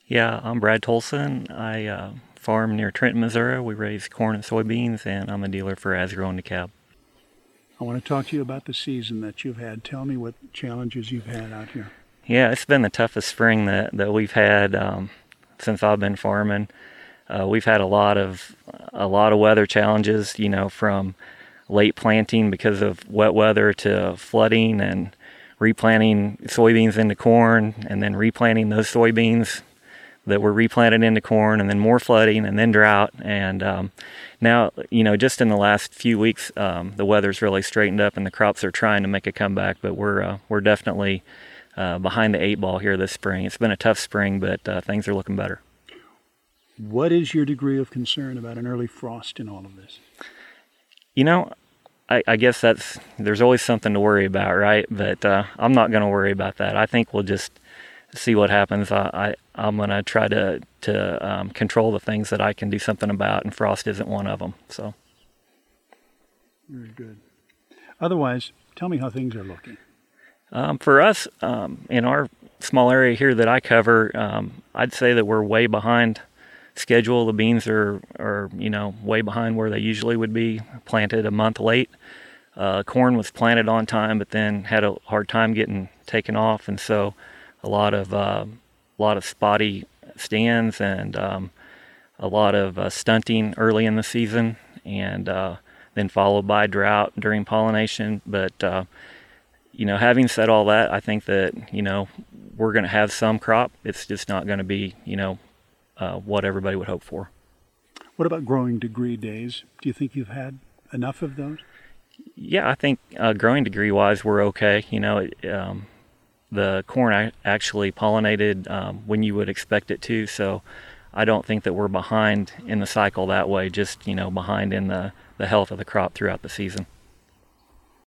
Yeah, I'm Brad Tolson. I farm near Trenton, Missouri. We raise corn and soybeans, and I'm a dealer for Asgrow and DeKalb. I want to talk to you about the season that you've had. Tell me what challenges you've had out here. Yeah, it's been the toughest spring that we've had since I've been farming. We've had a lot of weather challenges. From late planting because of wet weather to flooding and replanting soybeans into corn, and then replanting those soybeans that were replanted into corn, and then more flooding, and then drought. And now, just in the last few weeks, the weather's really straightened up, and the crops are trying to make a comeback. But we're definitely behind the eight ball here this spring. It's been a tough spring, but things are looking better. What is your degree of concern about an early frost in all of this? You know, I guess there's always something to worry about, right? But I'm not going to worry about that. I think we'll just see what happens. I'm going to try to control the things that I can do something about, and frost isn't one of them. So, very good. Otherwise, tell me how things are looking. For us, in our small area here that I cover, I'd say that we're way behind schedule. The beans are way behind where they usually would be, planted a month late. Corn was planted on time, but then had a hard time getting taken off, and so a lot of spotty stands, and a lot of stunting early in the season, and then followed by drought during pollination. But having said all that, I think that we're going to have some crop. It's just not going to be what everybody would hope for. What about growing degree days? Do you think you've had enough of those? Yeah, I think growing degree wise, we're okay. The corn actually pollinated when you would expect it to, so I don't think that we're behind in the cycle that way, just behind in the health of the crop throughout the season.